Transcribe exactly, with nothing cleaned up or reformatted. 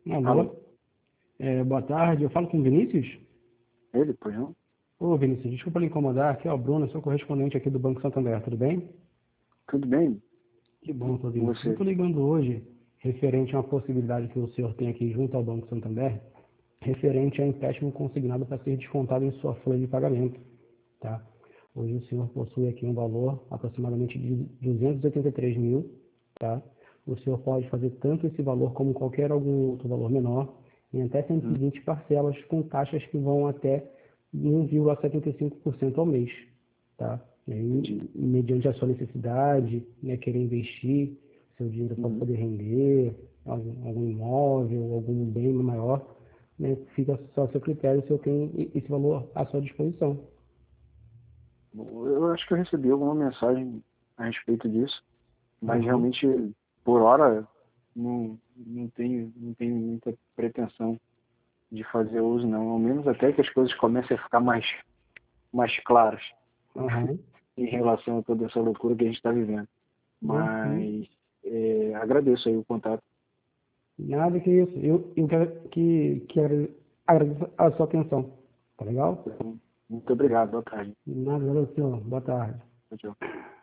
Alô, Alô? é, boa tarde, eu falo com o Vinícius? Ele, pois não? Ô Vinícius, desculpa lhe incomodar, aqui é o Bruno, sou correspondente aqui do Banco Santander, tudo bem? Tudo bem Que bom, tô com Vinícius. Eu você? estou ligando hoje referente a uma possibilidade que o senhor tem aqui junto ao Banco Santander, referente a empréstimo consignado para ser descontado em sua folha de pagamento, tá? Hoje o senhor possui aqui um valor aproximadamente de duzentos e oitenta e três mil, tá? O senhor pode fazer tanto esse valor como qualquer algum outro valor menor, em até cento e Hum, vinte parcelas com taxas que vão até um vírgula setenta e cinco por cento ao mês, tá? E entendi. aí, mediante a sua necessidade, né, querer investir seu dinheiro para Uhum. poder render, algum, algum imóvel, algum bem maior, né, fica só a seu critério se eu tenho esse valor à sua disposição. Eu acho que eu recebi alguma mensagem a respeito disso, mas Aham. realmente, por hora, não, não tenho, não tenho muita pretensão de fazer uso, não. Ao menos até que as coisas comecem a ficar mais, mais claras Aham. em relação a toda essa loucura que a gente está vivendo. Não, sim. Mas é, agradeço aí o contato. Nada que isso. Eu, eu quero que, que agra- agradeço a sua atenção. Tá legal? Muito obrigado. Boa tarde. Nada, valeu, senhor. Boa tarde. Tchau, tchau.